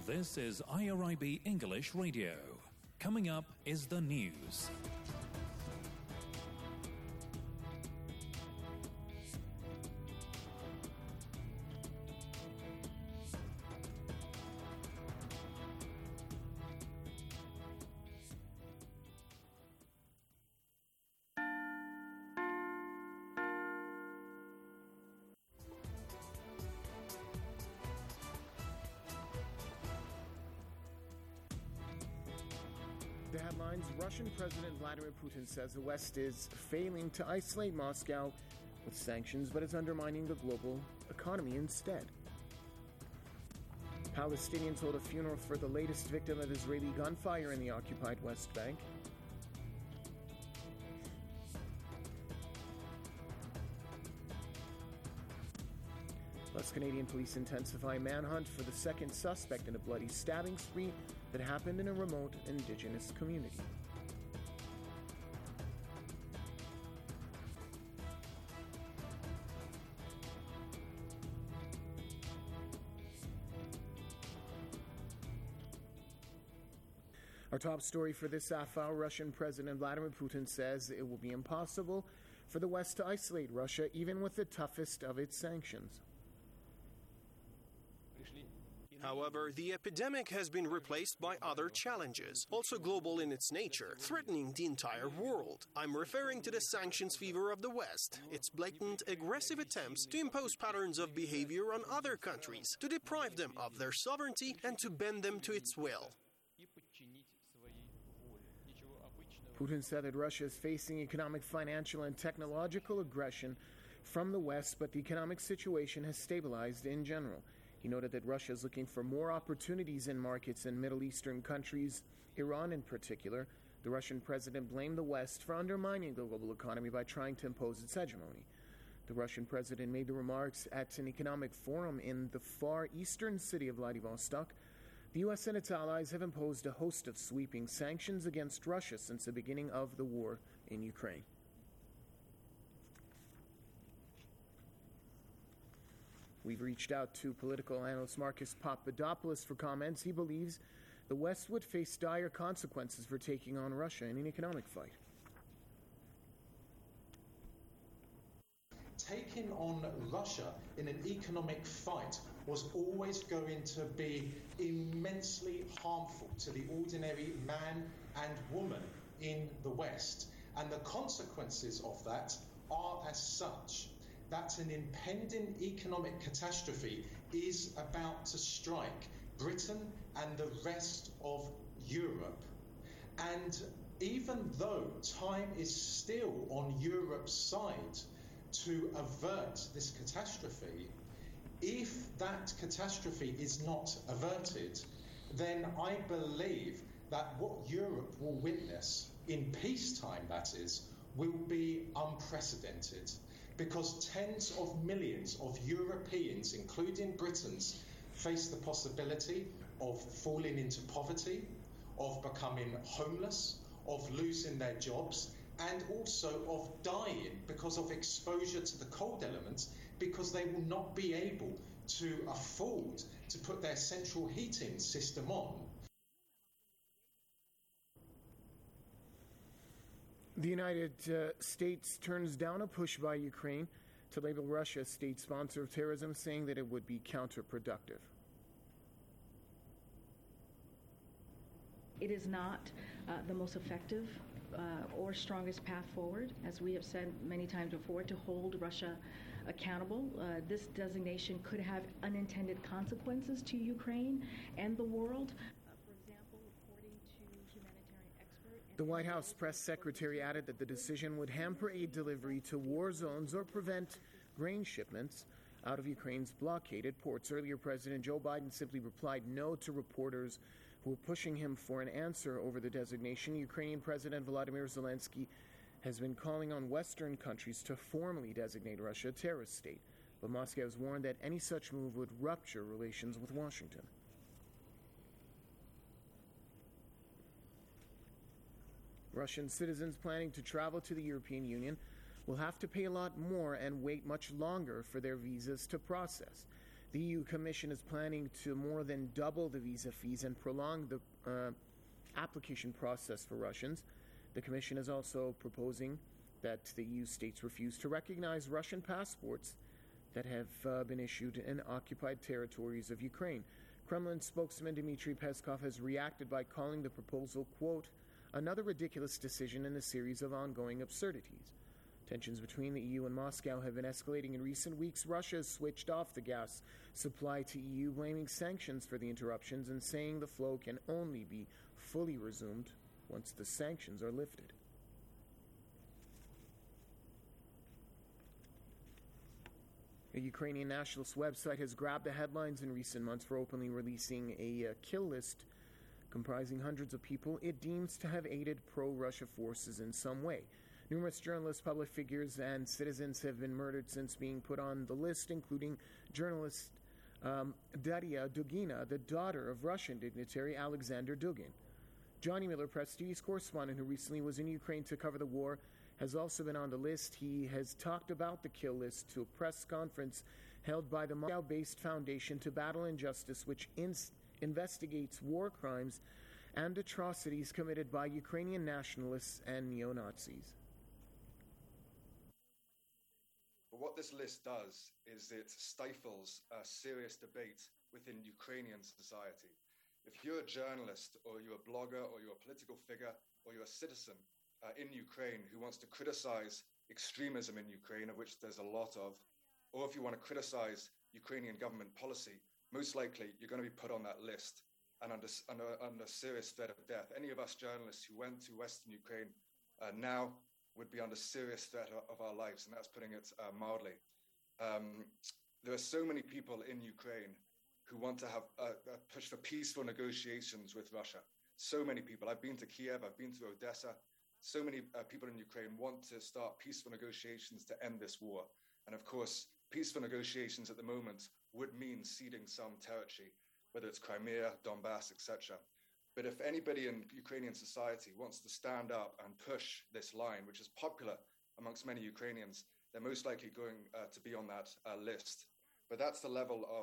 This is IRIB English Radio. Coming up is the news. The headlines: Russian President Vladimir Putin says the West is failing to isolate Moscow with sanctions, but is undermining the global economy instead. Palestinians hold a funeral for the latest victim of Israeli gunfire in the occupied West Bank. Plus, Canadian police intensify manhunt for the second suspect in a bloody stabbing spree that happened in a remote Indigenous community. Our top story for this half hour: Russian President Vladimir Putin says it will be impossible for the West to isolate Russia, even with the toughest of its sanctions. However, the epidemic has been replaced by other challenges, also global in its nature, threatening the entire world. I'm referring to the sanctions fever of the West, its blatant, aggressive attempts to impose patterns of behavior on other countries, to deprive them of their sovereignty and to bend them to its will. Putin said that Russia is facing economic, financial, and technological aggression from the West, but the economic situation has stabilized in general. He noted that Russia is looking for more opportunities in markets in Middle Eastern countries, Iran in particular. The Russian president blamed the West for undermining the global economy by trying to impose its hegemony. The Russian president made the remarks at an economic forum in the far eastern city of Vladivostok. The U.S. and its allies have imposed a host of sweeping sanctions against Russia since the beginning of the war in Ukraine. We've reached out to political analyst Marcus Papadopoulos for comments. He believes the West would face dire consequences for taking on Russia in an economic fight. Taking on Russia in an economic fight was always going to be immensely harmful to the ordinary man and woman in the West. And the consequences of that are as such that an impending economic catastrophe is about to strike Britain and the rest of Europe. And even though time is still on Europe's side to avert this catastrophe, if that catastrophe is not averted, then I believe that what Europe will witness in peacetime, that is, will be unprecedented, because tens of millions of Europeans, including Britons, face the possibility of falling into poverty, of becoming homeless, of losing their jobs, and also of dying because of exposure to the cold elements, because they will not be able to afford to put their central heating system on. The United States turns down a push by Ukraine to label Russia a state sponsor of terrorism, saying that it would be counterproductive. It is not the most effective or strongest path forward, as we have said many times before, to hold Russia accountable. This designation could have unintended consequences to Ukraine and the world. For example, according to humanitarian expert... The White House press secretary added that the decision would hamper aid delivery to war zones or prevent grain shipments out of Ukraine's blockaded ports. Earlier, President Joe Biden simply replied no to reporters who were pushing him for an answer over the designation. Ukrainian President Volodymyr Zelensky has been calling on Western countries to formally designate Russia a terrorist state, but Moscow has warned that any such move would rupture relations with Washington. Russian citizens planning to travel to the European Union will have to pay a lot more and wait much longer for their visas to process. The EU Commission is planning to more than double the visa fees and prolong the application process for Russians. The Commission is also proposing that the EU states refuse to recognize Russian passports that have been issued in occupied territories of Ukraine. Kremlin spokesman Dmitry Peskov has reacted by calling the proposal, quote, another ridiculous decision in a series of ongoing absurdities. Tensions between the EU and Moscow have been escalating in recent weeks. Russia has switched off the gas supply to EU, blaming sanctions for the interruptions and saying the flow can only be fully resumed once the sanctions are lifted. A Ukrainian nationalist website has grabbed the headlines in recent months for openly releasing a kill list comprising hundreds of people it deems to have aided pro-Russia forces in some way. Numerous journalists, public figures, and citizens have been murdered since being put on the list, including journalist Daria Dugina, the daughter of Russian dignitary Alexander Dugin. Johnny Miller, Press TV's correspondent who recently was in Ukraine to cover the war, has also been on the list. He has talked about the kill list to a press conference held by the Moscow-based Foundation to Battle Injustice, which investigates war crimes and atrocities committed by Ukrainian nationalists and neo-Nazis. What this list does is it stifles a serious debate within Ukrainian society. If you're a journalist, or you're a blogger, or you're a political figure, or you're a citizen in Ukraine who wants to criticize extremism in Ukraine, of which there's a lot of, or if you want to criticize Ukrainian government policy, most likely you're going to be put on that list and under serious threat of death. Any of us journalists who went to Western Ukraine now would be under serious threat of our lives, and that's putting it mildly. There are so many people in Ukraine who want to have push for peaceful negotiations with Russia. So many people. I've been to Kiev, I've been to Odessa. So many people in Ukraine want to start peaceful negotiations to end this war. And of course, peaceful negotiations at the moment would mean ceding some territory, whether it's Crimea, Donbass, etc. But if anybody in Ukrainian society wants to stand up and push this line, which is popular amongst many Ukrainians, they're most likely going to be on that list. But that's the level of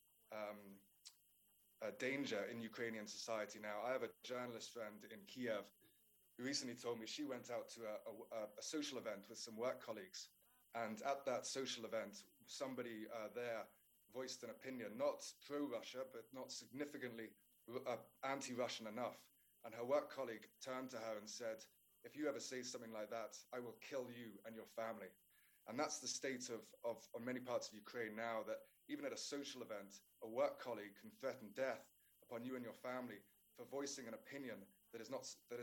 danger in Ukrainian society now. I have a journalist friend in Kiev who recently told me she went out to a social event with some work colleagues. And at that social event, somebody there voiced an opinion, not pro-Russia, but not significantly anti-Russian enough. And her work colleague turned to her and said, if you ever say something like that, I will kill you and your family. And that's the state of many parts of Ukraine now, that even at a social event, a work colleague can threaten death upon you and your family for voicing an opinion that is not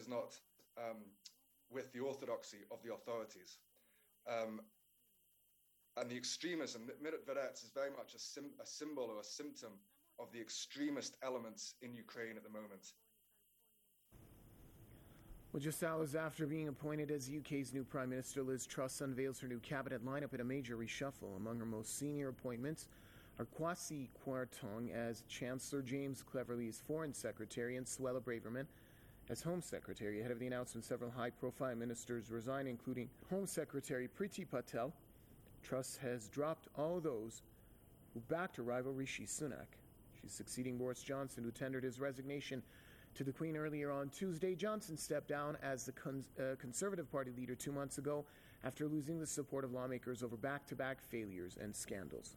with the orthodoxy of the authorities. And the extremism, Myriad-Verets is very much a symbol or a symptom of the extremist elements in Ukraine at the moment. Well, just hours after being appointed as UK's new Prime Minister, Liz Truss unveils her new cabinet lineup in a major reshuffle. Among her most senior appointments are Kwasi Kwarteng as Chancellor, James Cleverly as Foreign Secretary, and Suella Braverman as Home Secretary. Ahead of the announcement, several high-profile ministers resign, including Home Secretary Priti Patel. Truss has dropped all those who backed her rival Rishi Sunak. She's succeeding Boris Johnson, who tendered his resignation to the Queen earlier on Tuesday. Johnson stepped down as the Conservative Party leader 2 months ago after losing the support of lawmakers over back-to-back failures and scandals.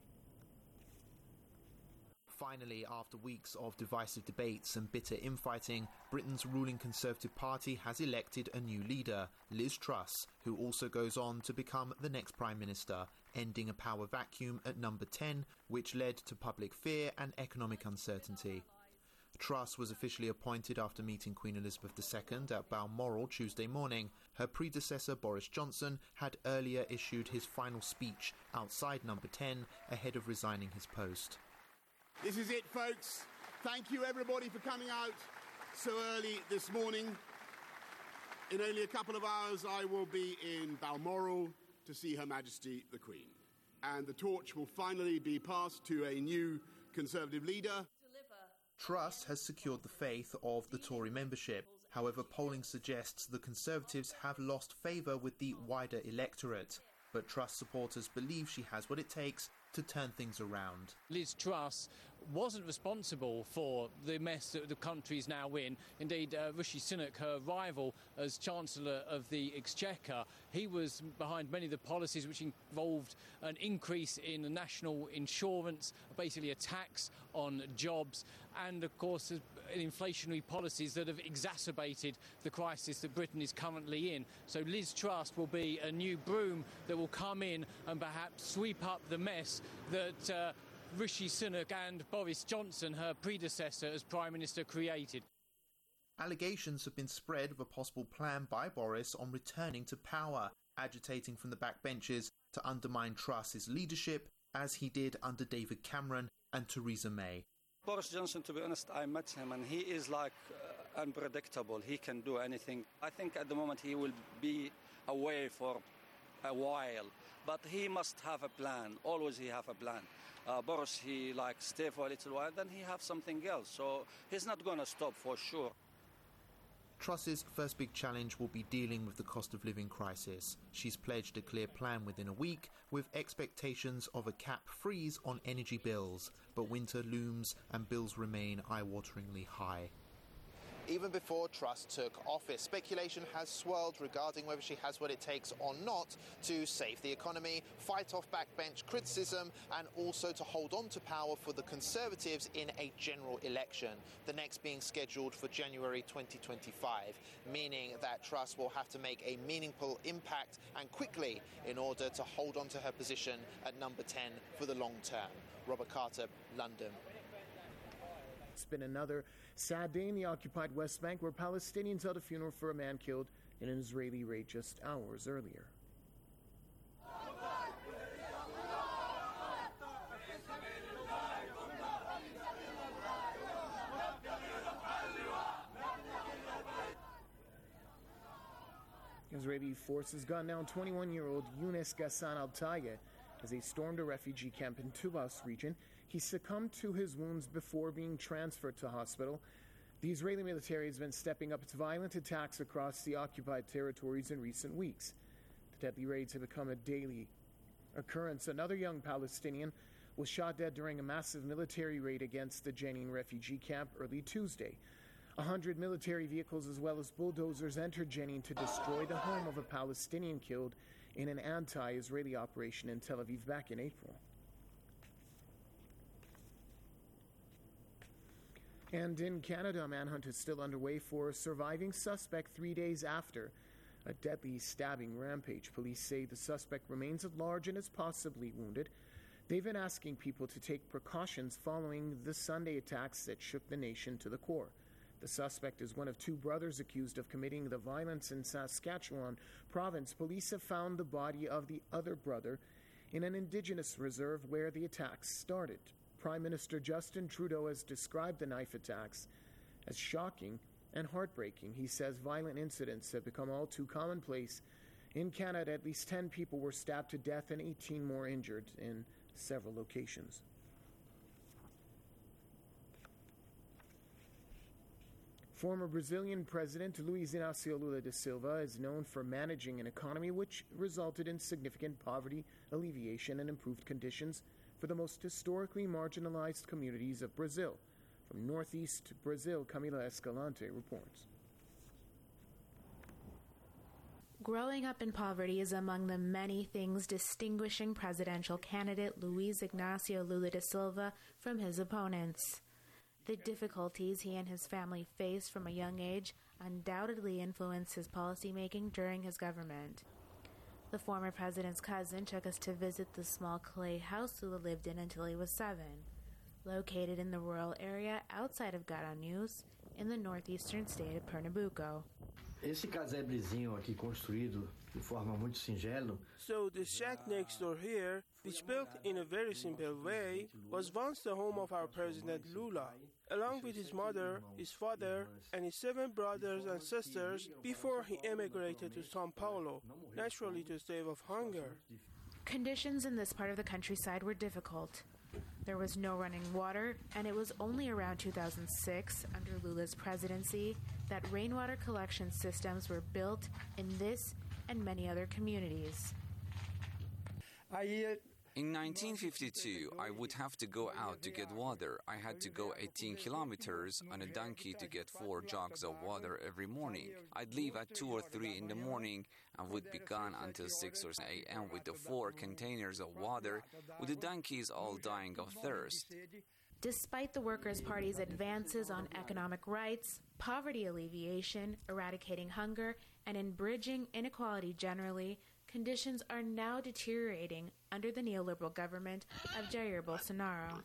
Finally, after weeks of divisive debates and bitter infighting, Britain's ruling Conservative Party has elected a new leader, Liz Truss, who also goes on to become the next Prime Minister, ending a power vacuum at number 10, which led to public fear and economic uncertainty. Truss was officially appointed after meeting Queen Elizabeth II at Balmoral Tuesday morning. Her predecessor, Boris Johnson, had earlier issued his final speech outside number 10 ahead of resigning his post. This is it, folks. Thank you, everybody, for coming out so early this morning. In only a couple of hours, I will be in Balmoral to see Her Majesty the Queen. And the torch will finally be passed to a new Conservative leader. Truss has secured the faith of the Tory membership. However, polling suggests the Conservatives have lost favour with the wider electorate. But Truss supporters believe she has what it takes to turn things around. Liz Truss wasn't responsible for the mess that the country's now in. Indeed, Rishi Sunak, her rival as Chancellor of the Exchequer, he was behind many of the policies which involved an increase in the national insurance, basically a tax on jobs, and of course inflationary policies that have exacerbated the crisis that Britain is currently in. So Liz Truss will be a new broom that will come in and perhaps sweep up the mess that Rishi Sunak and Boris Johnson, her predecessor as Prime Minister, created. Allegations have been spread of a possible plan by Boris on returning to power, agitating from the backbenches to undermine Truss's leadership, as he did under David Cameron and Theresa May. Boris Johnson, to be honest, I met him and he is unpredictable. He can do anything. I think at the moment he will be away for a while, but he must have a plan. Always he have a plan. Boris, he stay for a little while, then he have something else. So he's not going to stop for sure. Truss's first big challenge will be dealing with the cost of living crisis. She's pledged a clear plan within a week, with expectations of a cap freeze on energy bills. But winter looms and bills remain eye-wateringly high. Even before Truss took office, speculation has swirled regarding whether she has what it takes or not to save the economy, fight off backbench criticism, and also to hold on to power for the Conservatives in a general election, the next being scheduled for January 2025, meaning that Truss will have to make a meaningful impact and quickly in order to hold on to her position at number 10 for the long term. Robert Carter, London. It's been another sad day in the occupied West Bank, where Palestinians held a funeral for a man killed in an Israeli raid just hours earlier. Israeli forces gunned down 21-year-old Younes Ghassan Al-Tayeh as he stormed a refugee camp in Tubas region. He succumbed to his wounds before being transferred to hospital. The Israeli military has been stepping up its violent attacks across the occupied territories in recent weeks. The deadly raids have become a daily occurrence. Another young Palestinian was shot dead during a massive military raid against the Jenin refugee camp early Tuesday. 100 military vehicles as well as bulldozers entered Jenin to destroy the home of a Palestinian killed in an anti-Israeli operation in Tel Aviv back in April. And in Canada, a manhunt is still underway for a surviving suspect 3 days after a deadly stabbing rampage. Police say the suspect remains at large and is possibly wounded. They've been asking people to take precautions following the Sunday attacks that shook the nation to the core. The suspect is one of two brothers accused of committing the violence in Saskatchewan province. Police have found the body of the other brother in an Indigenous reserve where the attacks started. Prime Minister Justin Trudeau has described the knife attacks as shocking and heartbreaking. He says violent incidents have become all too commonplace. In Canada, at least 10 people were stabbed to death and 18 more injured in several locations. Former Brazilian President Luiz Inácio Lula da Silva is known for managing an economy which resulted in significant poverty alleviation and improved conditions for the most historically marginalized communities of Brazil. From northeast Brazil, Camila Escalante reports. Growing up in poverty is among the many things distinguishing presidential candidate Luiz Inácio Lula da Silva from his opponents. The difficulties he and his family faced from a young age undoubtedly influenced his policymaking during his government. The former president's cousin took us to visit the small clay house Lula lived in until he was 7, located in the rural area outside of Garanhuns, in the northeastern state of Pernambuco. Esse casebrezinho aqui construído de forma muito singela. So the shack next door here, which built in a very simple way, was once the home of our President Lula, along with his mother, his father, and his 7 brothers and sisters before he emigrated to São Paulo, naturally to stave off hunger. Conditions in this part of the countryside were difficult. There was no running water, and it was only around 2006, under Lula's presidency, that rainwater collection systems were built in this and many other communities. Aí In 1952, I would have to go out to get water. I had to go 18 kilometers on a donkey to get 4 jugs of water every morning. I'd leave at 2 or 3 in the morning and would be gone until 6 or 7 a.m. with the 4 containers of water, with the donkeys all dying of thirst. Despite the Workers' Party's advances on economic rights, poverty alleviation, eradicating hunger, and in bridging inequality generally, conditions are now deteriorating under the neoliberal government of Jair Bolsonaro.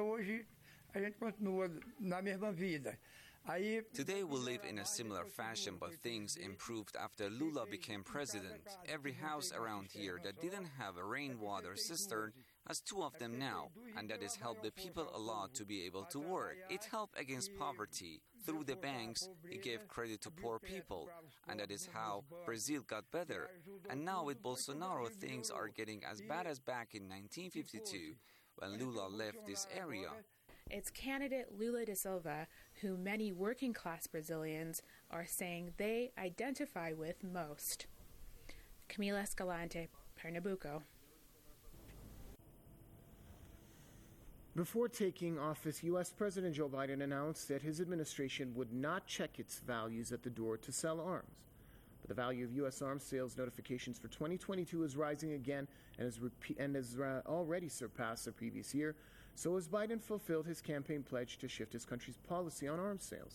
Today we live in a similar fashion, but things improved after Lula became president. Every house around here that didn't have a rainwater cistern has 2 of them now, and that has helped the people a lot to be able to work. It helped against poverty. Through the banks, it gave credit to poor people, and that is how Brazil got better. And now with Bolsonaro, things are getting as bad as back in 1952, when Lula left this area. It's candidate Lula da Silva who many working-class Brazilians are saying they identify with most. Camila Escalante, Pernambuco. Before taking office, U.S. President Joe Biden announced that his administration would not check its values at the door to sell arms. But the value of U.S. arms sales notifications for 2022 is rising again and has already surpassed the previous year. So has Biden fulfilled his campaign pledge to shift his country's policy on arms sales.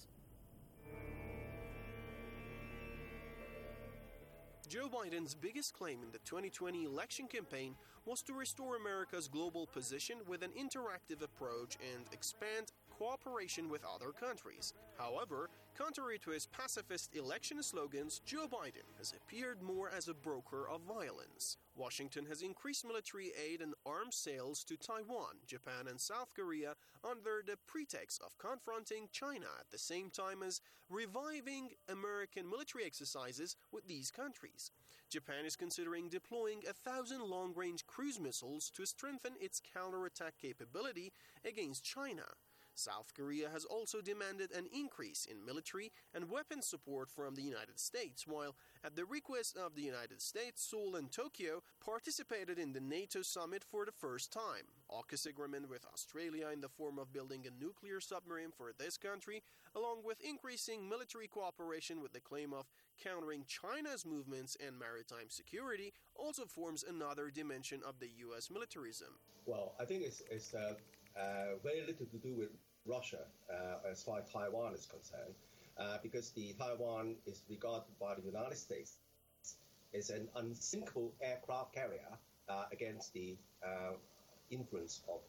Joe Biden's biggest claim in the 2020 election campaign was to restore America's global position with an interactive approach and expand cooperation with other countries. However, contrary to his pacifist election slogans, Joe Biden has appeared more as a broker of violence. Washington has increased military aid and arms sales to Taiwan, Japan, and South Korea under the pretext of confronting China at the same time as reviving American military exercises with these countries. Japan is considering deploying 1,000 long-range cruise missiles to strengthen its counterattack capability against China. South Korea has also demanded an increase in military and weapons support from the United States, while at the request of the United States, Seoul and Tokyo participated in the NATO summit for the first time. AUKUS agreement with Australia in the form of building a nuclear submarine for this country, along with increasing military cooperation with the claim of countering China's movements and maritime security, also forms another dimension of the U.S. militarism. Well, I think it's very little to do with Russia as far as Taiwan is concerned, because the Taiwan is regarded by the United States as an unsinkable aircraft carrier against the influence of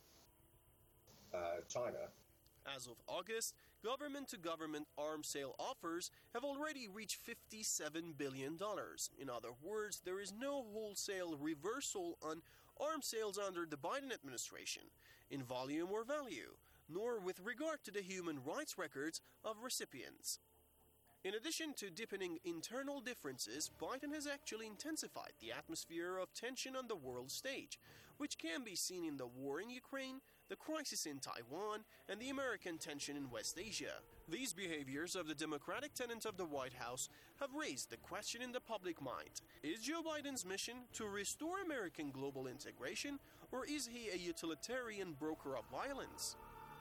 China. As of August, government-to-government arms sale offers have already reached $57 billion. In other words, there is no wholesale reversal on arms sales under the Biden administration, in volume or value, nor with regard to the human rights records of recipients. In addition to deepening internal differences, Biden has actually intensified the atmosphere of tension on the world stage, which can be seen in the war in Ukraine, the crisis in Taiwan, and the American tension in West Asia. These behaviors of the Democratic tenants of the White House have raised the question in the public mind. Is Joe Biden's mission to restore American global integration, or is he a utilitarian broker of violence?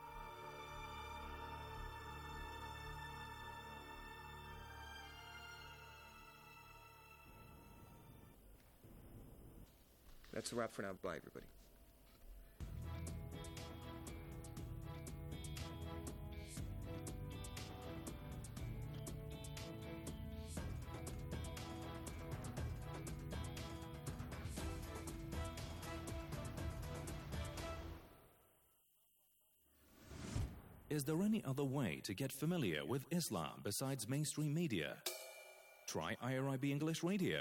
That's a wrap for now. Bye, everybody. Is there any other way to get familiar with Islam besides mainstream media? Try IRIB English Radio.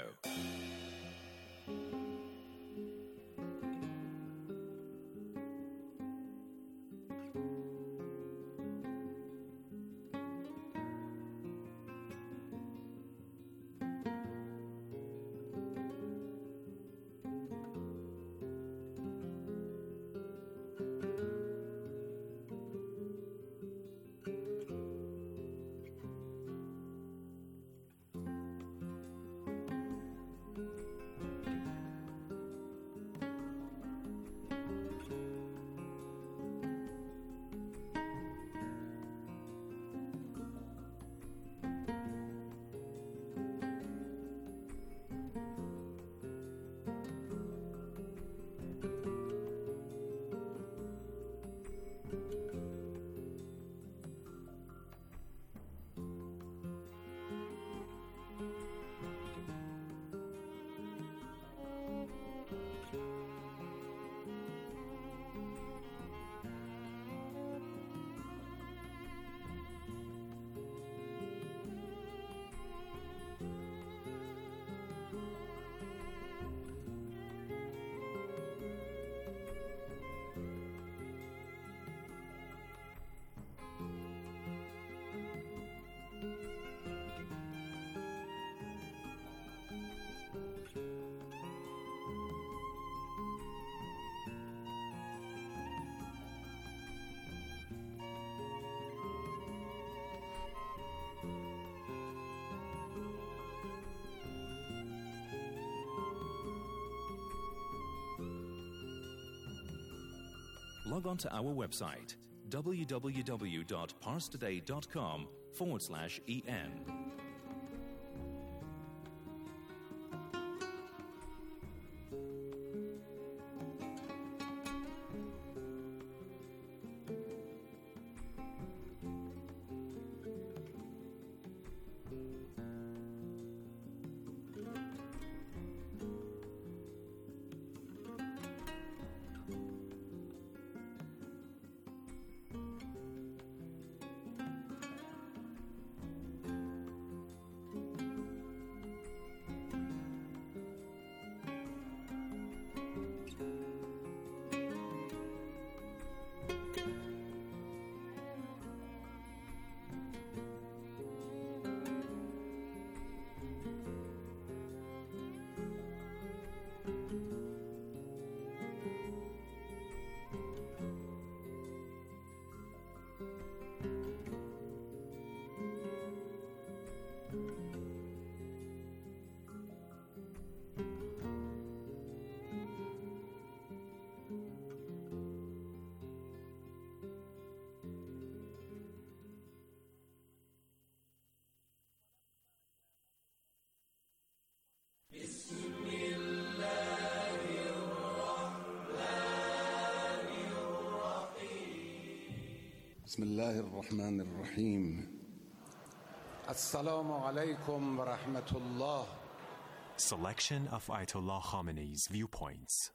Log on to our website, www.parstoday.com/en. بسم الله الرحمن الرحيم السلام عليكم ورحمة الله. Selection of Ayatollah Khamenei's viewpoints.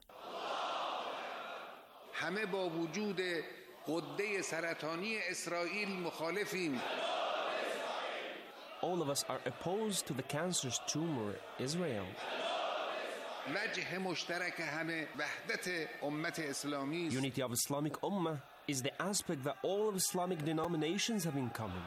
همه با وجود غده سرطانی اسرائیل مخالفیم. All of us are opposed to the cancerous tumor, Israel. وجه مشترک همه وحدت امت اسلامی. Unity of Islamic Ummah is the aspect that all of Islamic denominations have in common.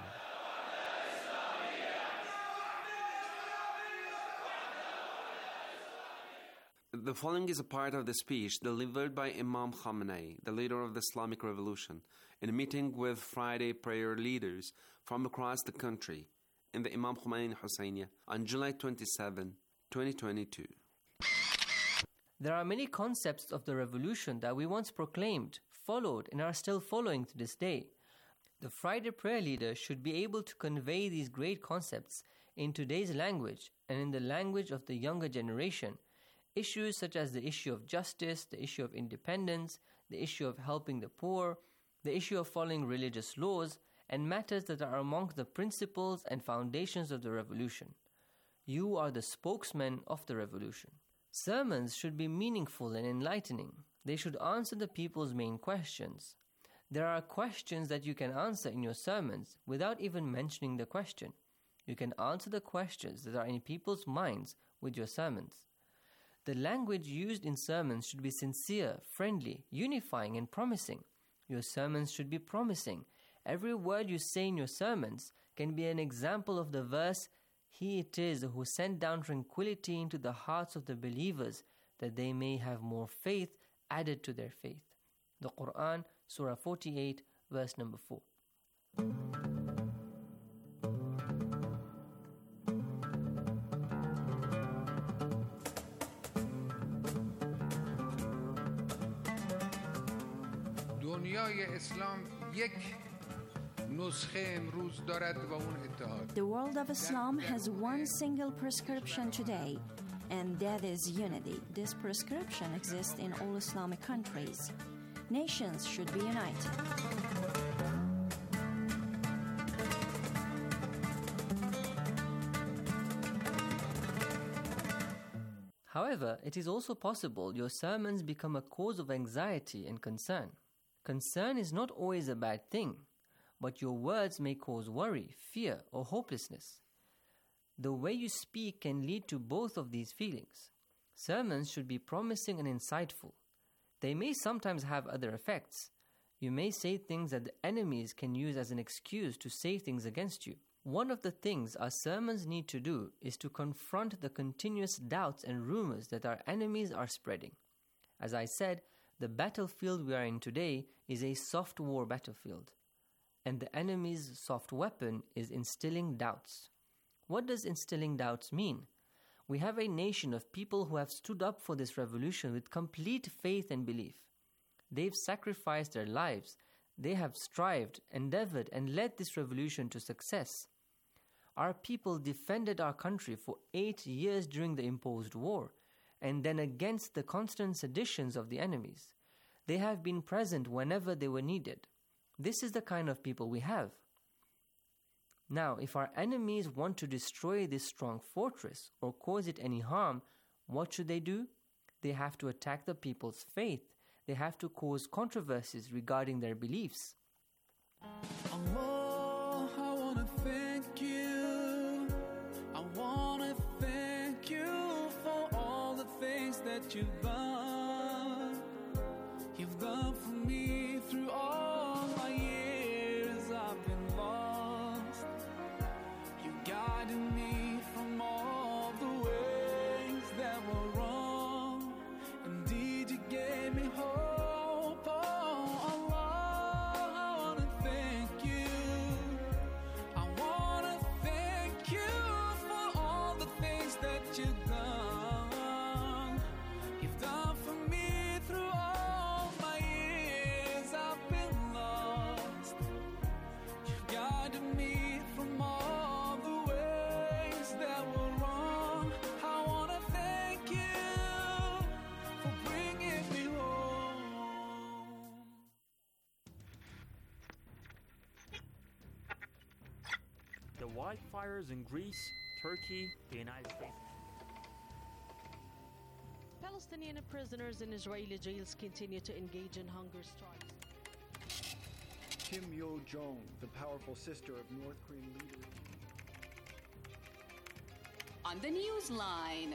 The following is a part of the speech delivered by Imam Khamenei, the leader of the Islamic Revolution, in a meeting with Friday prayer leaders from across the country in the Imam Khomeini Husseiniya on July 27, 2022. There are many concepts of the revolution that we once proclaimed, followed, and are still following to this day. The Friday prayer leader should be able to convey these great concepts in today's language and in the language of the younger generation. Issues such as the issue of justice, the issue of independence, the issue of helping the poor, the issue of following religious laws, and matters that are among the principles and foundations of the revolution. You are the spokesman of the revolution. Sermons should be meaningful and enlightening. They should answer the people's main questions. There are questions that you can answer in your sermons without even mentioning the question. You can answer the questions that are in people's minds with your sermons. The language used in sermons should be sincere, friendly, unifying, and promising. Your sermons should be promising. Every word you say in your sermons can be an example of the verse, "He it is who sent down tranquility into the hearts of the believers, that they may have more faith added to their faith." The Quran, Surah 48, verse number 4. دنیای اسلام یک نسخه امروز دارد و اون اتحاد. The world of Islam has one single prescription today, and that is unity. This prescription exists in all Islamic countries. Nations should be united. However, it is also possible your sermons become a cause of anxiety and concern. Concern is not always a bad thing, but your words may cause worry, fear, or hopelessness. The way you speak can lead to both of these feelings. Sermons should be promising and insightful. They may sometimes have other effects. You may say things that the enemies can use as an excuse to say things against you. One of the things our sermons need to do is to confront the continuous doubts and rumors that our enemies are spreading. As I said, the battlefield we are in today is a soft war battlefield, and the enemy's soft weapon is instilling doubts. What does instilling doubts mean? We have a nation of people who have stood up for this revolution with complete faith and belief. They've sacrificed their lives. They have strived, endeavored, and led this revolution to success. Our people defended our country for 8 years during the imposed war, and then against the constant seditions of the enemies. They have been present whenever they were needed. This is the kind of people we have. Now, if our enemies want to destroy this strong fortress or cause it any harm, what should they do? They have to attack the people's faith. They have to cause controversies regarding their beliefs. Allah, I want to thank you. I want to thank you for all the things that you've done. You've done for me through all my years I've been lost. You guided me from all the ways that were wrong. Indeed, you gave me hope. Oh, Allah, I want to thank you. I want to thank you for all the things that you've done. You've done for me through all my years I've been lost. You've guided me from all the ways that were wrong. I want to thank you for bringing me home. The wildfires in Greece, Turkey, the United States. Palestinian prisoners in Israeli jails continue to engage in hunger strikes. Kim Yo-jong, the powerful sister of North Korean leader. On the Newsline.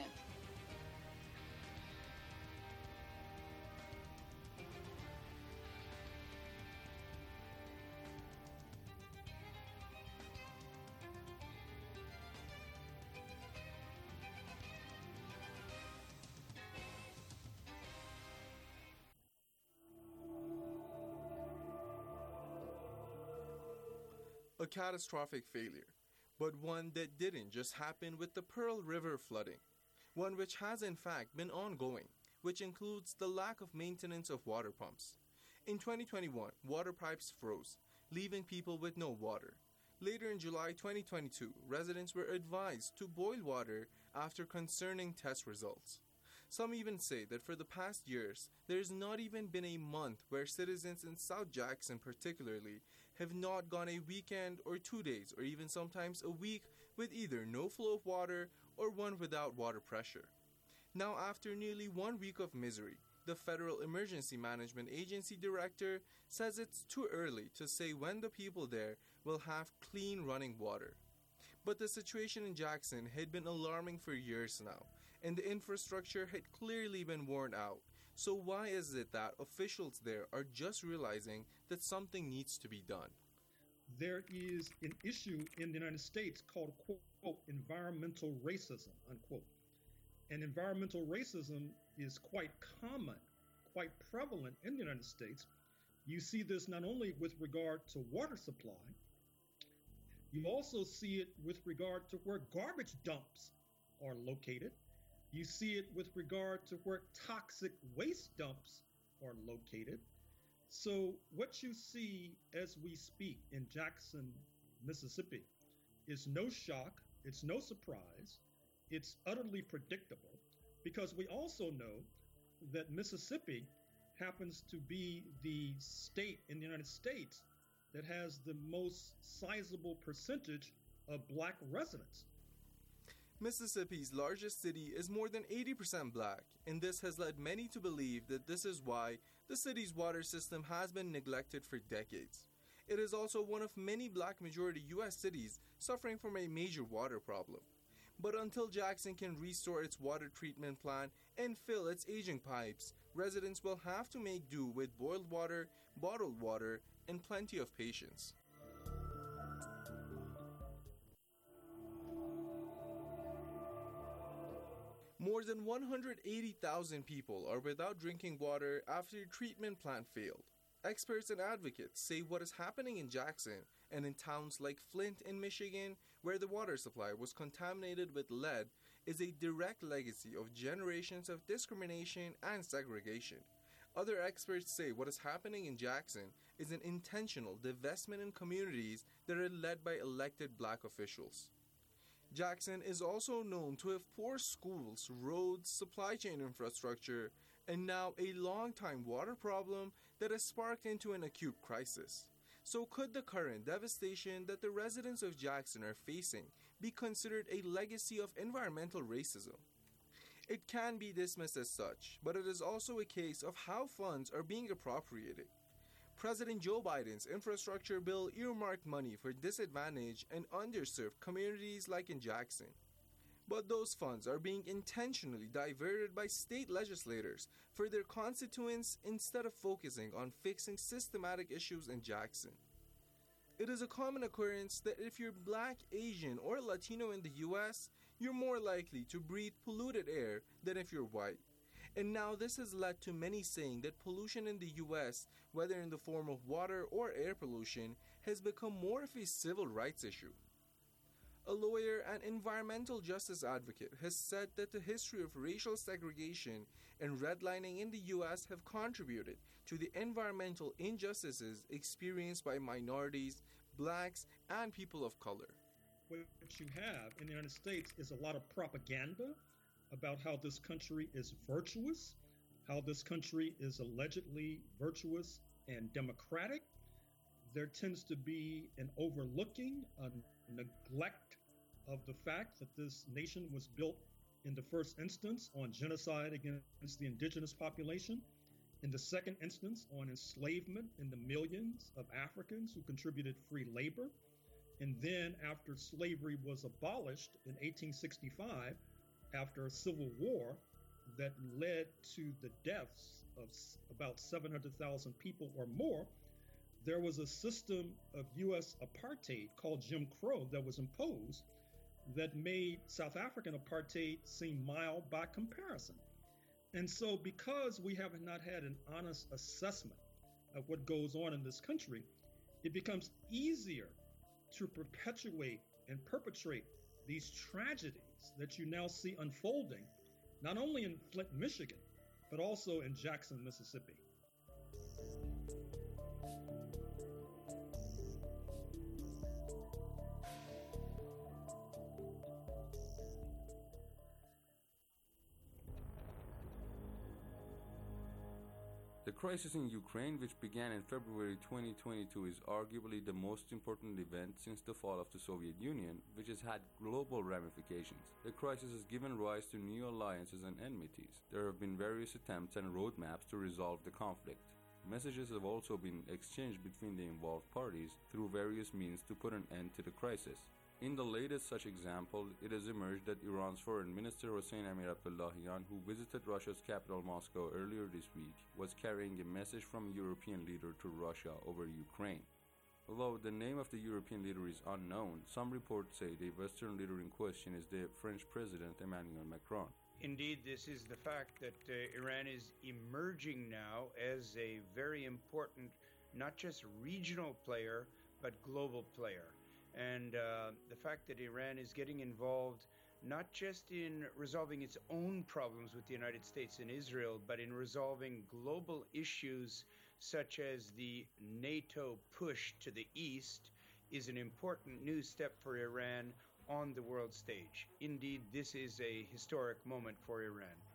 A catastrophic failure, but one that didn't just happen with the Pearl River flooding, one which has in fact been ongoing, which includes the lack of maintenance of water pumps. In 2021, water pipes froze, leaving people with no water. Later in July 2022, residents were advised to boil water after concerning test results. Some even say that for the past years, there's not even been a month where citizens in South Jackson particularly have not gone a weekend or 2 days or even sometimes a week with either no flow of water or one without water pressure. Now, after nearly 1 week of misery, the Federal Emergency Management Agency director says it's too early to say when the people there will have clean running water. But the situation in Jackson had been alarming for years now, and the infrastructure had clearly been worn out. So why is it that officials there are just realizing that something needs to be done? There is an issue in the United States called, quote, environmental racism, unquote. And environmental racism is quite common, quite prevalent in the United States. You see this not only with regard to water supply, you also see it with regard to where garbage dumps are located. You see it with regard to where toxic waste dumps are located. So what you see as we speak in Jackson, Mississippi, is no shock, it's no surprise, it's utterly predictable, because we also know that Mississippi happens to be the state in the United States that has the most sizable percentage of black residents. Mississippi's largest city is more than 80% black, and this has led many to believe that this is why the city's water system has been neglected for decades. It is also one of many black-majority U.S. cities suffering from a major water problem. But until Jackson can restore its water treatment plant and fill its aging pipes, residents will have to make do with boiled water, bottled water, and plenty of patience. More than 180,000 people are without drinking water after a treatment plant failed. Experts and advocates say what is happening in Jackson and in towns like Flint in Michigan, where the water supply was contaminated with lead, is a direct legacy of generations of discrimination and segregation. Other experts say what is happening in Jackson is an intentional divestment in communities that are led by elected black officials. Jackson is also known to have poor schools, roads, supply chain infrastructure, and now a long-time water problem that has sparked into an acute crisis. So could the current devastation that the residents of Jackson are facing be considered a legacy of environmental racism? It can be dismissed as such, but it is also a case of how funds are being appropriated. President Joe Biden's infrastructure bill earmarked money for disadvantaged and underserved communities like in Jackson. But those funds are being intentionally diverted by state legislators for their constituents instead of focusing on fixing systematic issues in Jackson. It is a common occurrence that if you're Black, Asian, or Latino in the U.S., you're more likely to breathe polluted air than if you're white. And now this has led to many saying that pollution in the U.S., whether in the form of water or air pollution, has become more of a civil rights issue. A lawyer and environmental justice advocate has said that the history of racial segregation and redlining in the U.S. have contributed to the environmental injustices experienced by minorities, blacks, and people of color. What you have in the United States is a lot of propaganda about how this country is virtuous, how this country is allegedly virtuous and democratic. There tends to be an overlooking, a neglect of the fact that this nation was built in the first instance on genocide against the indigenous population, in the second instance on enslavement in the millions of Africans who contributed free labor, and then after slavery was abolished in 1865, after a civil war that led to the deaths of about 700,000 people or more, there was a system of U.S. apartheid called Jim Crow that was imposed that made South African apartheid seem mild by comparison. And so because we have not had an honest assessment of what goes on in this country, it becomes easier to perpetuate and perpetrate these tragedies that you now see unfolding, not only in Flint, Michigan, but also in Jackson, Mississippi. The crisis in Ukraine, which began in February 2022, is arguably the most important event since the fall of the Soviet Union, which has had global ramifications. The crisis has given rise to new alliances and enmities. There have been various attempts and roadmaps to resolve the conflict. Messages have also been exchanged between the involved parties through various means to put an end to the crisis. In the latest such example, it has emerged that Iran's Foreign Minister Hossein Amir-Abdollahian, who visited Russia's capital Moscow earlier this week, was carrying a message from a European leader to Russia over Ukraine. Although the name of the European leader is unknown, some reports say the Western leader in question is the French President Emmanuel Macron. Indeed, this is the fact that Iran is emerging now as a very important, not just regional player, but global player. And the fact that Iran is getting involved not just in resolving its own problems with the United States and Israel, but in resolving global issues such as the NATO push to the east is an important new step for Iran on the world stage. Indeed, this is a historic moment for Iran.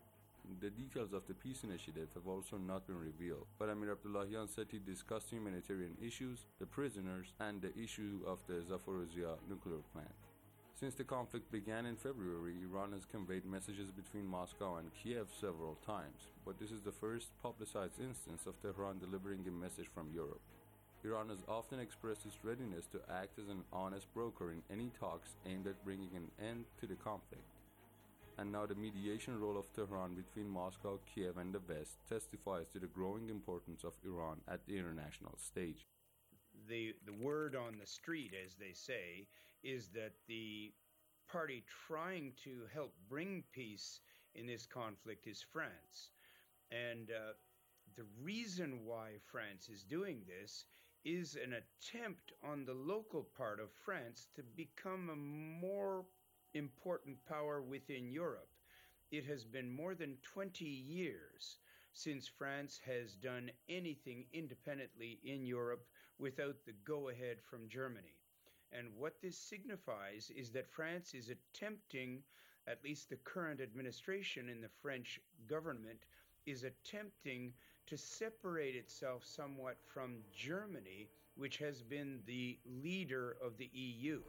The details of the peace initiative have also not been revealed, but Amir Abdullahian said he discussed humanitarian issues, the prisoners, and the issue of the Zaporizhzhia nuclear plant. Since the conflict began in February, Iran has conveyed messages between Moscow and Kiev several times, but this is the first publicized instance of Tehran delivering a message from Europe. Iran has often expressed its readiness to act as an honest broker in any talks aimed at bringing an end to the conflict. And now the mediation role of Tehran between Moscow, Kiev, and the West testifies to the growing importance of Iran at the international stage. The word on the street, as they say, is that the party trying to help bring peace in this conflict is France. And the reason why France is doing this is an attempt on the local part of France to become a more important power within Europe. It has been more than 20 years since France has done anything independently in Europe without the go-ahead from Germany. And what this signifies is that France is attempting, at least the current administration in the French government, is attempting to separate itself somewhat from Germany, which has been the leader of the EU.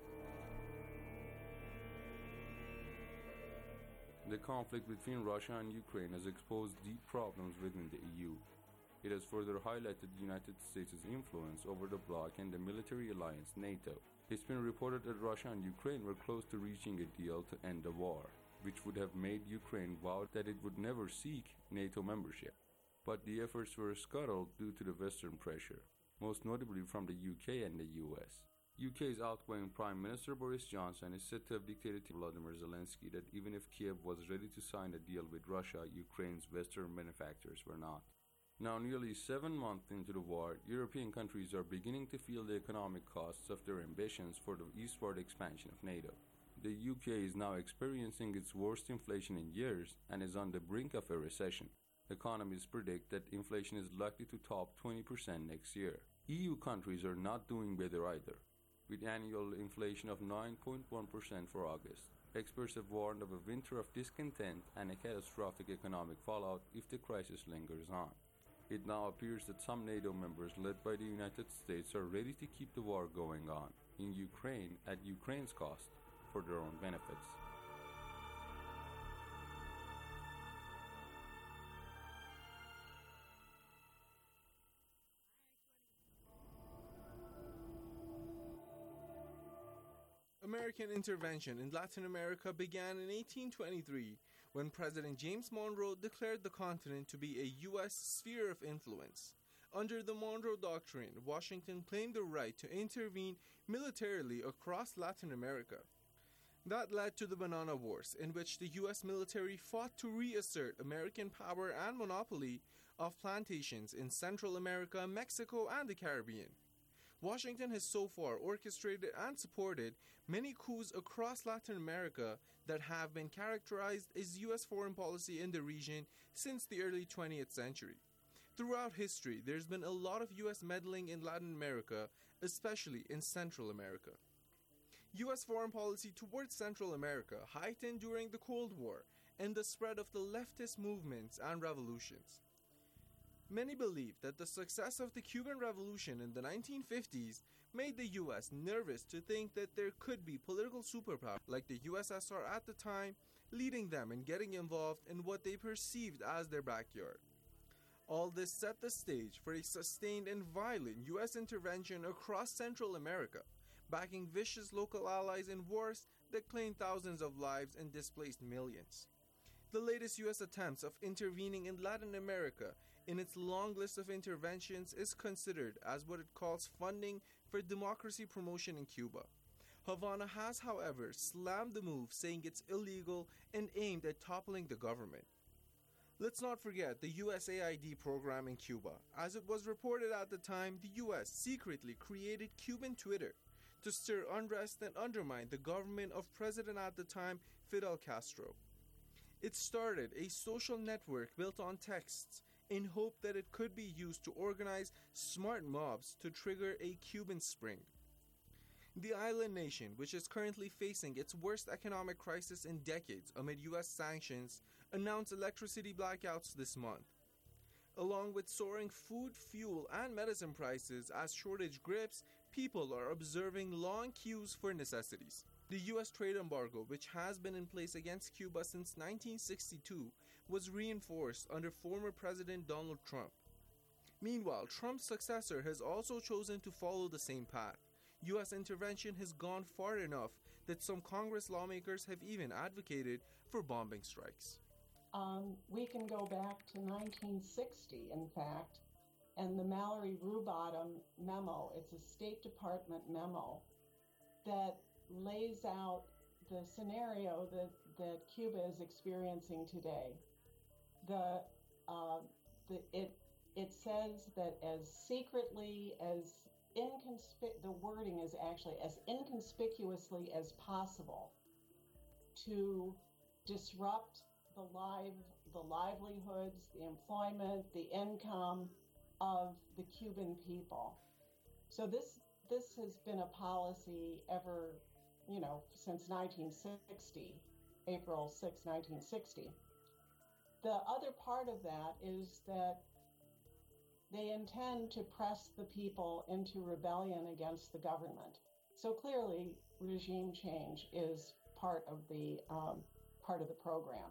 The conflict between Russia and Ukraine has exposed deep problems within the EU. It has further highlighted the United States' influence over the bloc and the military alliance NATO. It's been reported that Russia and Ukraine were close to reaching a deal to end the war, which would have made Ukraine vow that it would never seek NATO membership. But the efforts were scuttled due to the Western pressure, most notably from the UK and the US. UK's outgoing Prime Minister Boris Johnson is said to have dictated to Volodymyr Zelensky that even if Kiev was ready to sign a deal with Russia, Ukraine's Western benefactors were not. Now, nearly 7 months into the war, European countries are beginning to feel the economic costs of their ambitions for the eastward expansion of NATO. The UK is now experiencing its worst inflation in years and is on the brink of a recession. Economists predict that inflation is likely to top 20% next year. EU countries are not doing better either, with annual inflation of 9.1% for August. Experts have warned of a winter of discontent and a catastrophic economic fallout if the crisis lingers on. It now appears that some NATO members led by the United States are ready to keep the war going on in Ukraine at Ukraine's cost for their own benefits. American intervention in Latin America began in 1823 when President James Monroe declared the continent to be a U.S. sphere of influence. Under the Monroe Doctrine, Washington claimed the right to intervene militarily across Latin America. That led to the Banana Wars, in which the U.S. military fought to reassert American power and monopoly of plantations in Central America, Mexico, and the Caribbean. Washington has so far orchestrated and supported many coups across Latin America that have been characterized as U.S. foreign policy in the region since the early 20th century. Throughout history, there's been a lot of U.S. meddling in Latin America, especially in Central America. U.S. foreign policy towards Central America heightened during the Cold War and the spread of the leftist movements and revolutions. Many believe that the success of the Cuban Revolution in the 1950s made the U.S. nervous to think that there could be political superpowers like the USSR at the time, leading them in getting involved in what they perceived as their backyard. All this set the stage for a sustained and violent U.S. intervention across Central America, backing vicious local allies in wars that claimed thousands of lives and displaced millions. The latest U.S. attempts of intervening in Latin America in its long list of interventions is considered as what it calls funding for democracy promotion in Cuba. Havana has, however, slammed the move, saying it's illegal and aimed at toppling the government. Let's not forget the USAID program in Cuba. As it was reported at the time, the U.S. secretly created Cuban Twitter to stir unrest and undermine the government of President at the time, Fidel Castro. It started a social network built on texts in hope that it could be used to organize smart mobs to trigger a Cuban Spring. The island nation, which is currently facing its worst economic crisis in decades amid U.S. sanctions, announced electricity blackouts this month. Along with soaring food, fuel, and medicine prices as shortage grips, people are observing long queues for necessities. The U.S. trade embargo, which has been in place against Cuba since 1962, was reinforced under former President Donald Trump. Meanwhile, Trump's successor has also chosen to follow the same path. U.S. intervention has gone far enough that some Congress lawmakers have even advocated for bombing strikes. We can go back to 1960, in fact, and the Mallory Rubottom memo. It's a State Department memo that lays out the scenario that Cuba is experiencing today. It says that as secretly as the wording is actually as inconspicuously as possible to disrupt the livelihoods, the employment, the income of the Cuban people. So this has been a policy ever, since 1960, April 6, 1960. The other part of that is that they intend to press the people into rebellion against the government. So clearly, regime change is part of the program.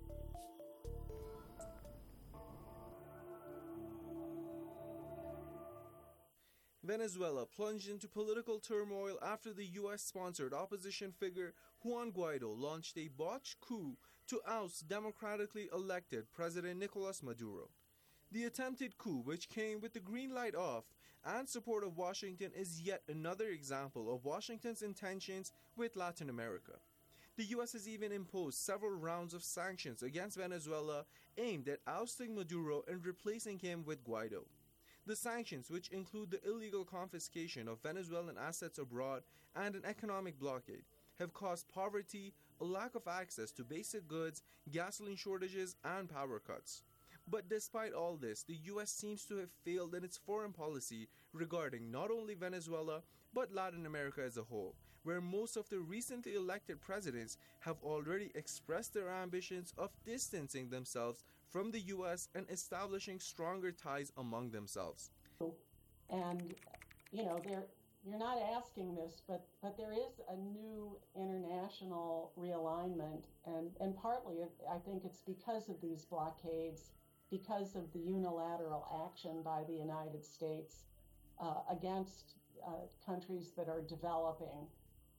Venezuela plunged into political turmoil after the U.S.-sponsored opposition figure Juan Guaido launched a botched coup to oust democratically elected President Nicolas Maduro. The attempted coup, which came with the green light off and support of Washington, is yet another example of Washington's intentions with Latin America. The U.S. has even imposed several rounds of sanctions against Venezuela aimed at ousting Maduro and replacing him with Guaido. The sanctions, which include the illegal confiscation of Venezuelan assets abroad and an economic blockade, have caused poverty, a lack of access to basic goods, gasoline shortages, and power cuts. But despite all this, the U.S. seems to have failed in its foreign policy regarding not only Venezuela, but Latin America as a whole, where most of the recently elected presidents have already expressed their ambitions of distancing themselves from the U.S. and establishing stronger ties among themselves. And, you're not asking this, but there is a new international realignment, and partly I think it's because of these blockades, because of the unilateral action by the United States against countries that are developing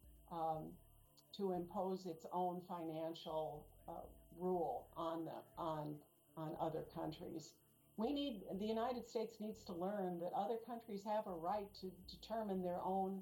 to impose its own financial rule on other countries. The United States needs to learn that other countries have a right to determine their own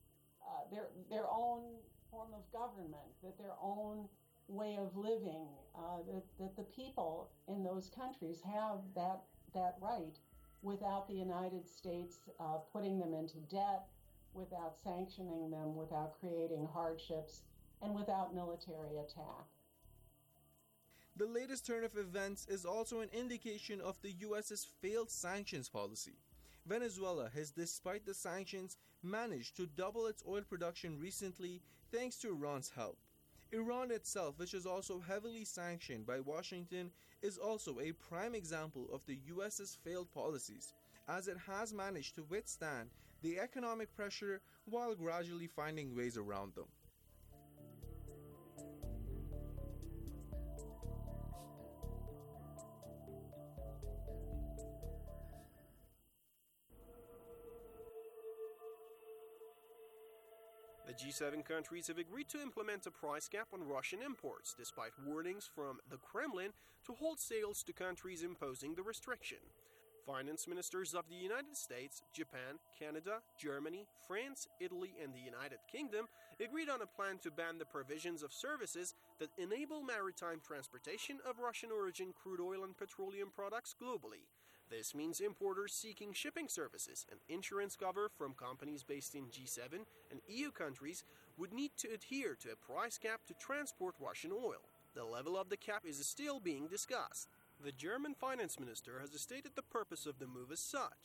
form of government, that their own way of living, that the people in those countries have that right without the United States putting them into debt, without sanctioning them, without creating hardships, and without military attack. The latest turn of events is also an indication of the U.S.'s failed sanctions policy. Venezuela has, despite the sanctions, managed to double its oil production recently thanks to Iran's help. Iran itself, which is also heavily sanctioned by Washington, is also a prime example of the U.S.'s failed policies, as it has managed to withstand the economic pressure while gradually finding ways around them. The G7 countries have agreed to implement a price cap on Russian imports, despite warnings from the Kremlin to halt sales to countries imposing the restriction. Finance ministers of the United States, Japan, Canada, Germany, France, Italy, and the United Kingdom agreed on a plan to ban the provisions of services that enable maritime transportation of Russian-origin crude oil and petroleum products globally. This means importers seeking shipping services and insurance cover from companies based in G7 and EU countries would need to adhere to a price cap to transport Russian oil. The level of the cap is still being discussed. The German finance minister has stated the purpose of the move as such.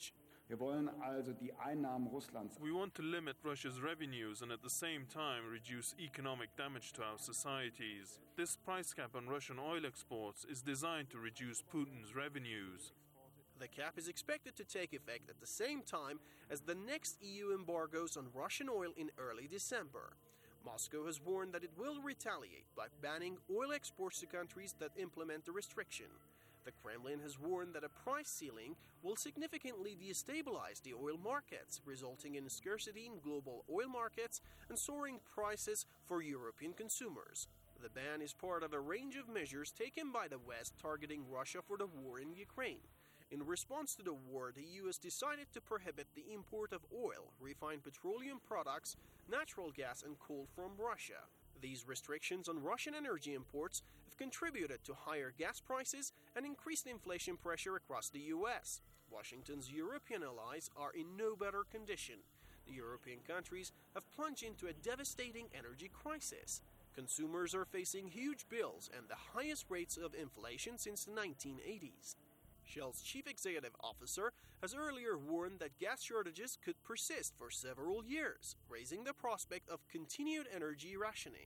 Wir wollen also die Einnahmen Russlands. We want to limit Russia's revenues and at the same time reduce economic damage to our societies. This price cap on Russian oil exports is designed to reduce Putin's revenues. The cap is expected to take effect at the same time as the next EU embargoes on Russian oil in early December. Moscow has warned that it will retaliate by banning oil exports to countries that implement the restriction. The Kremlin has warned that a price ceiling will significantly destabilize the oil markets, resulting in scarcity in global oil markets and soaring prices for European consumers. The ban is part of a range of measures taken by the West targeting Russia for the war in Ukraine. In response to the war, the EU has decided to prohibit the import of oil, refined petroleum products, natural gas and coal from Russia. These restrictions on Russian energy imports have contributed to higher gas prices and increased inflation pressure across the US. Washington's European allies are in no better condition. The European countries have plunged into a devastating energy crisis. Consumers are facing huge bills and the highest rates of inflation since the 1980s. Shell's chief executive officer has earlier warned that gas shortages could persist for several years, raising the prospect of continued energy rationing.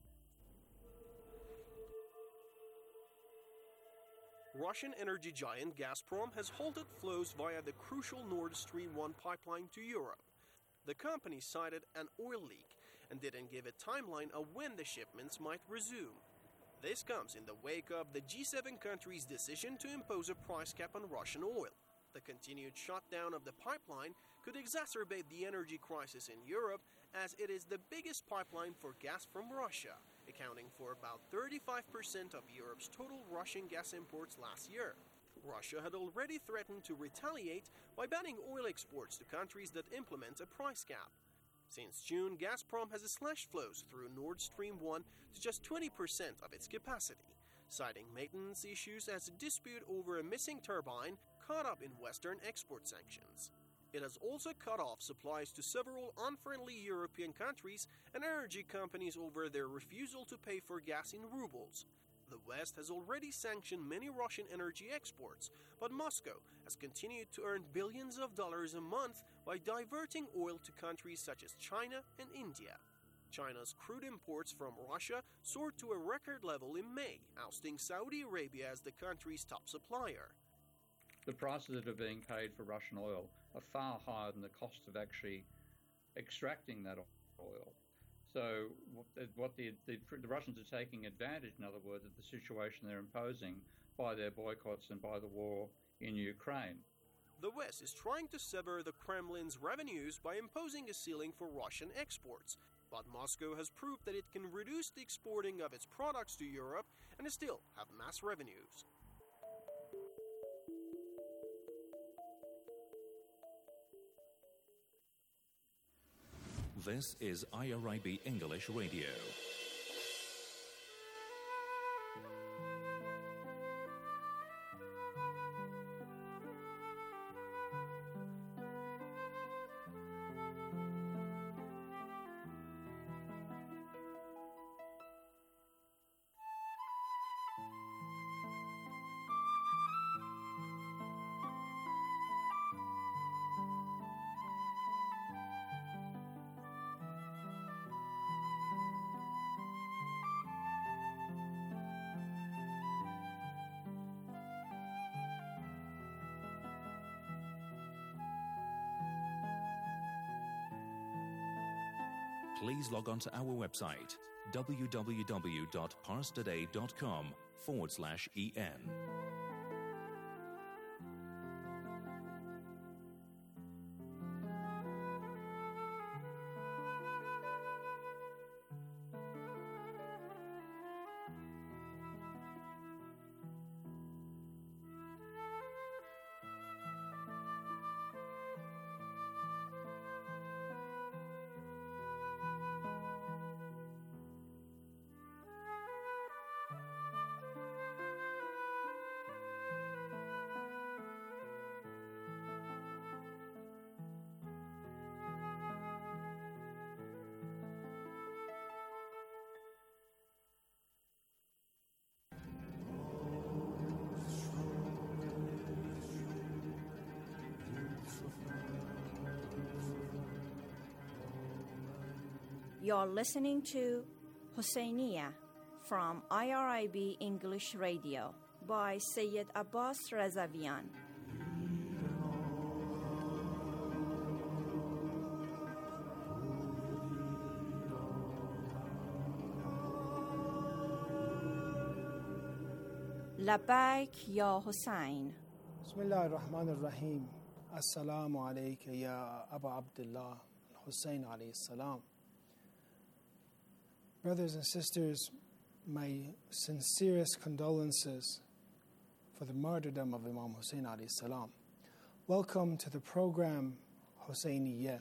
Russian energy giant Gazprom has halted flows via the crucial Nord Stream 1 pipeline to Europe. The company cited an oil leak and didn't give a timeline of when the shipments might resume. This comes in the wake of the G7 countries' decision to impose a price cap on Russian oil. The continued shutdown of the pipeline could exacerbate the energy crisis in Europe, as it is the biggest pipeline for gas from Russia, accounting for about 35% of Europe's total Russian gas imports last year. Russia had already threatened to retaliate by banning oil exports to countries that implement a price cap. Since June, Gazprom has slashed flows through Nord Stream 1 to just 20% of its capacity, citing maintenance issues as a dispute over a missing turbine caught up in Western export sanctions. It has also cut off supplies to several unfriendly European countries and energy companies over their refusal to pay for gas in rubles. The West has already sanctioned many Russian energy exports, but Moscow has continued to earn billions of dollars a month by diverting oil to countries such as China and India. China's crude imports from Russia soared to a record level in May, ousting Saudi Arabia as the country's top supplier. The prices that are being paid for Russian oil are far higher than the cost of actually extracting that oil. So what the Russians are taking advantage, in other words, of the situation they're imposing by their boycotts and by the war in Ukraine. The West is trying to sever the Kremlin's revenues by imposing a ceiling for Russian exports, but Moscow has proved that it can reduce the exporting of its products to Europe and still have mass revenues. This is IRIB English Radio. Please log on to our website, www.parstoday.com/en. You're listening to Husseiniya from IRIB English Radio by Sayyid Abbas Razavian. لبیک یا حسین. بسم الله الرحمن الرحیم. السلام علیک یا ابا Abdullah Hussein alayhi salam. Brothers and sisters, my sincerest condolences for the martyrdom of Imam Hussein alayhi salam. Welcome to the program Husseiniya.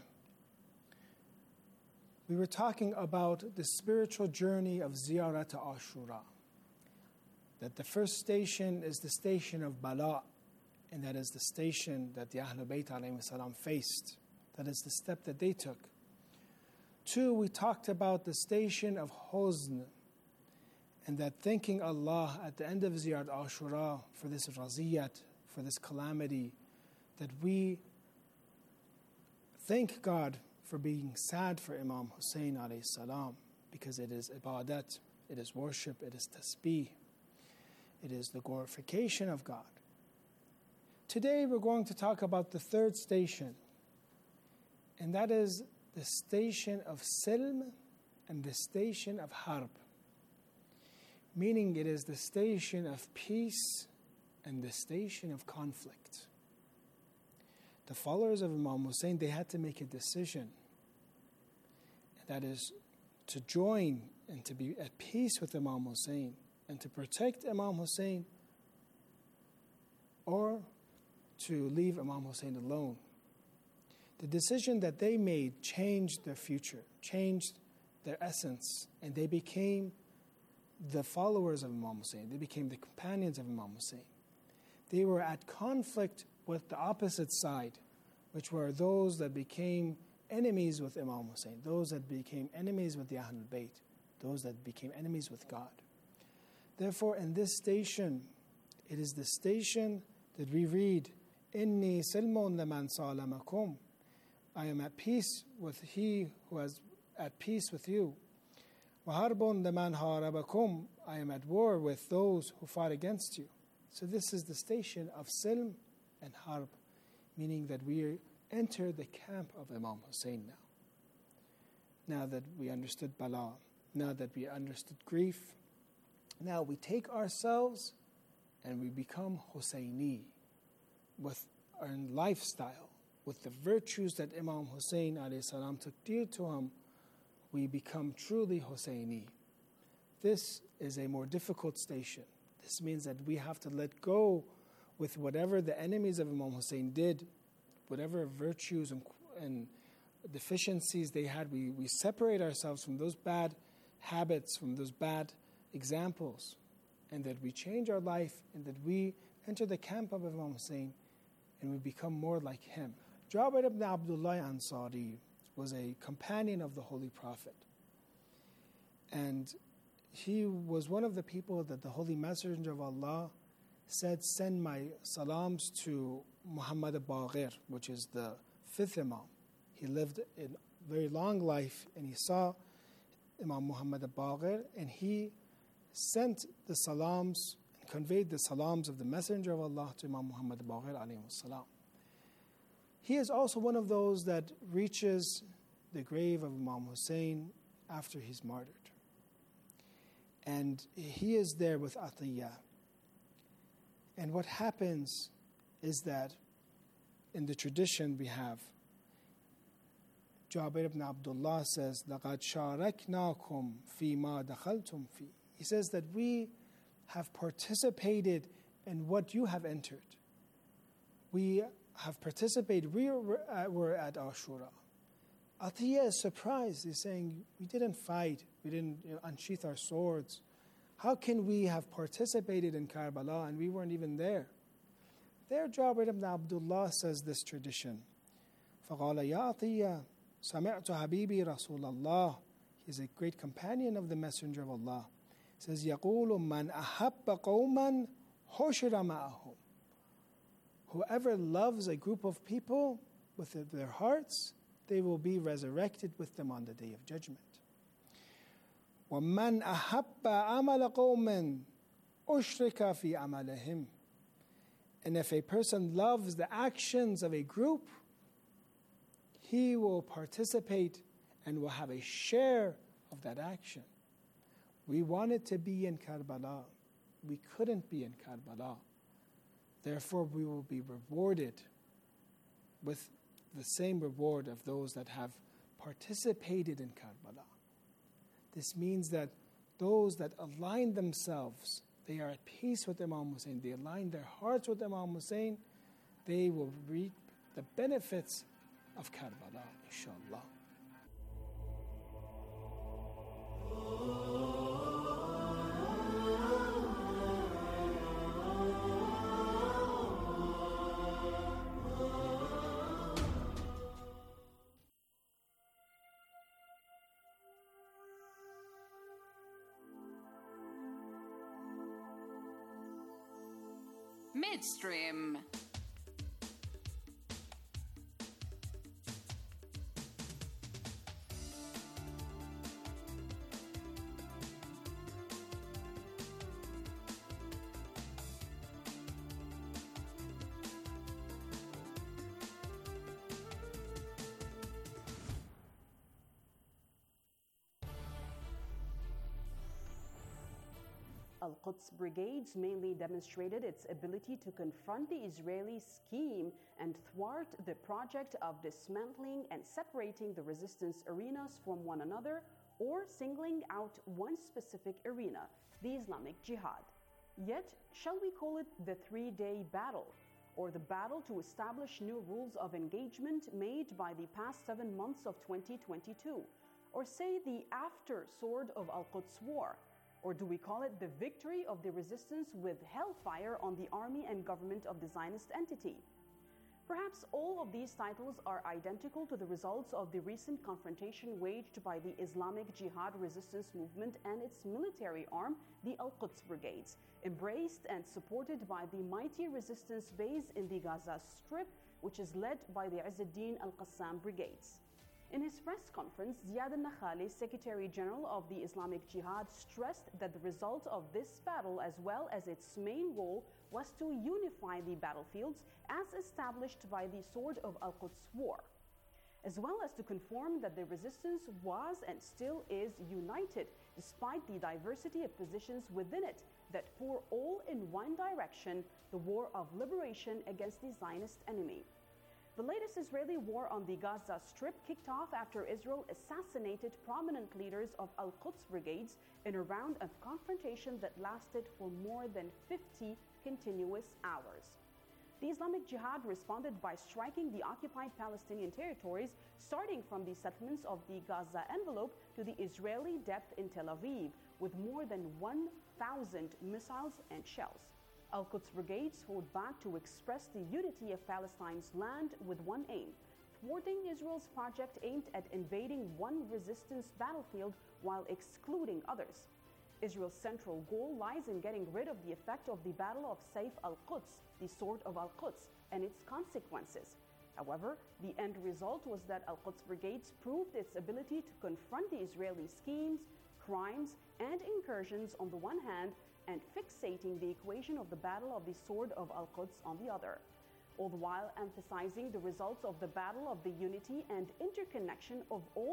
We were talking about the spiritual journey of Ziyarat Ashura. That the first station is the station of Bala, and that is the station that the Ahlul Bayt alayhi salam faced. That is the step that they took. 2, we talked about the station of Huzn, and that thanking Allah at the end of Ziyarat Ashura for this raziyat, for this calamity, that we thank God for being sad for Imam Hussein alayhi salam, because it is ibadat, it is worship, it is tasbih, it is the glorification of God. Today we're going to talk about the third station, and that is the station of Silm and the station of Harb. Meaning it is the station of peace and the station of conflict. The followers of Imam Hussein, they had to make a decision. And that is to join and to be at peace with Imam Hussein and to protect Imam Hussein, or to leave Imam Hussein alone. The decision that they made changed their future, changed their essence, and they became the followers of Imam Hussein. They became the companions of Imam Hussein. They were at conflict with the opposite side, which were those that became enemies with Imam Hussein, those that became enemies with the Ahlul Bayt, those that became enemies with God. Therefore, in this station, it is the station that we read, Inni silmun liman salamakum. I am at peace with he who is at peace with you. Wa harbun liman harabakum. I am at war with those who fought against you. So this is the station of Silm and Harb, meaning that we enter the camp of Imam Hussein now. Now that we understood Bala, now that we understood grief, now we take ourselves and we become Husseini with our lifestyle, with the virtues that Imam Hussein alayhi salam took dear to him. We become truly Husseini. This is a more difficult station. This means that we have to let go with whatever the enemies of Imam Hussein did, whatever virtues and deficiencies they had. We separate ourselves from those bad habits, from those bad examples, and that we change our life and that we enter the camp of Imam Hussein and we become more like him. Jabir ibn Abdullah Ansari was a companion of the Holy Prophet, and he was one of the people that the Holy Messenger of Allah said, send my salams to Muhammad al-Baqir, which is the 5th Imam. He lived a very long life, and he saw Imam Muhammad al-Baqir, and he sent the salams and conveyed the salams of the Messenger of Allah to Imam Muhammad al-Baqir alayhi salam. He is also one of those that reaches the grave of Imam Hussein after he's martyred. And he is there with Atiyah. And what happens is that in the tradition we have, Jabir ibn Abdullah says, لَقَدْ شَارَكْنَاكُمْ فِي مَا دَخَلْتُمْ فِي. He says that we have participated in what you have entered. We have participated. We were at Ashura. Atiyah is surprised. He's saying, we didn't fight. We didn't unsheath our swords. How can we have participated in Karbala and we weren't even there? There, Jabir ibn Abdullah says this tradition. فَقَالَ يَا عَطِيَّةَ سَمِعْتُ حَبِيبِي رَسُولَ اللَّهِ. He's a great companion of the Messenger of Allah. He says, يَقُولُ مَنْ أَحَبَّ قَوْمًا حُشِرَ مَعَهُمْ. Whoever loves a group of people with their hearts, they will be resurrected with them on the Day of Judgment. وَمَنْ أَحَبَّ عَمَلَ قَوْمٍ أُشْرِكَ فِي عَمَلِهِمْ. And if a person loves the actions of a group, he will participate and will have a share of that action. We wanted to be in Karbala. We couldn't be in Karbala. Therefore, we will be rewarded with the same reward of those that have participated in Karbala. This means that those that align themselves, they are at peace with Imam Hussein, they align their hearts with Imam Hussein, they will reap the benefits of Karbala, inshallah. Midstream. Al-Quds brigades mainly demonstrated its ability to confront the Israeli scheme and thwart the project of dismantling and separating the resistance arenas from one another, or singling out one specific arena, the Islamic Jihad. Yet, shall we call it the three-day battle, or the battle to establish new rules of engagement made by the past 7 months of 2022, or say the after-sword of Al-Quds War? Or do we call it the victory of the resistance with hellfire on the army and government of the Zionist entity? Perhaps all of these titles are identical to the results of the recent confrontation waged by the Islamic Jihad resistance movement and its military arm, the Al-Quds Brigades, embraced and supported by the mighty resistance base in the Gaza Strip, which is led by the Izz-ad-Din al-Qassam Brigades. In his press conference, Ziad al-Nakhali, Secretary General of the Islamic Jihad, stressed that the result of this battle, as well as its main goal, was to unify the battlefields as established by the Sword of Al-Quds War, as well as to confirm that the resistance was and still is united, despite the diversity of positions within it that pour all in one direction, the war of liberation against the Zionist enemy. The latest Israeli war on the Gaza Strip kicked off after Israel assassinated prominent leaders of Al-Quds brigades in a round of confrontation that lasted for more than 50 continuous hours. The Islamic Jihad responded by striking the occupied Palestinian territories, starting from the settlements of the Gaza envelope to the Israeli depth in Tel Aviv, with more than 1,000 missiles and shells. Al-Quds brigades fought back to express the unity of Palestine's land with one aim: thwarting Israel's project aimed at invading one resistance battlefield while excluding others. Israel's central goal lies in getting rid of the effect of the Battle of Saif al-Quds, the Sword of Al-Quds, and its consequences. However, the end result was that Al-Quds brigades proved its ability to confront the Israeli schemes, crimes, and incursions on the one hand, and fixating the equation of the Battle of the Sword of Al-Quds on the other, all the while emphasizing the results of the battle of the unity and interconnection of all